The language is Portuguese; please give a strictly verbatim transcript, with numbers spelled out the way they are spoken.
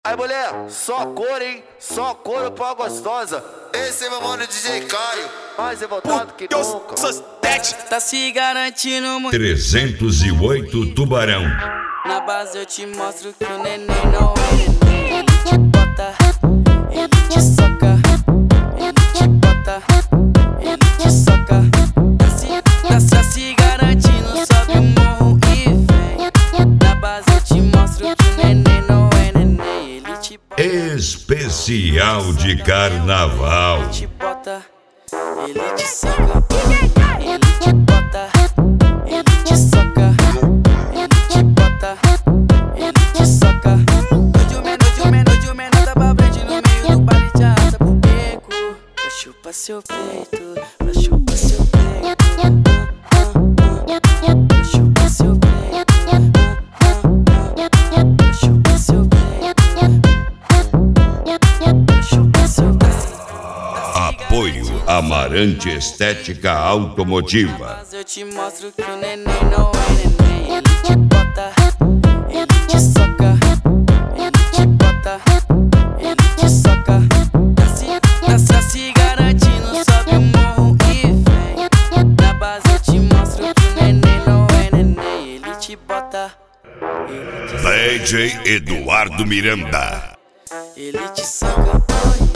Aí mulher, só cor, hein? Só couro pra gostosa. Esse é meu mano D J Caio, mais revoltado que nunca. Tá se garantindo muito. trezentos e oito Tubarão. Na base eu te mostro que o neném não é neném. Ele te bota, ele te soca, ele te bota, ele te soca. Tá se, tá se garantindo, sobe o morro e vem. Na base eu te mostro que o neném não é neném. Ele te bota, Especial de carnaval. ele te bota, ele te soca, ele te bota, ele te soca, ele te bota, ele te soca. Hoje o menor, hoje o menor, hoje o menor tá pra frente no meio do baile, te arrasta pro beco. Pra chupar seu peito, pra chupar seu peito, ah, ah, ah. Pra chupar seu peito, ah, ah, ah. Pra chupar seu peito, pra chupar seu peito. Apoio Amarante Estética Automotiva. Mas eu te mostro que o neném não é neném. Ele te bota, ele te soca, ele te bota, ele te soca. Tá se, tá se garantindo, sobe o morro e vem. Na base eu te mostro que o neném não é neném. Ele te bota, ele te soca, D J Eduardo Miranda. ele te soca.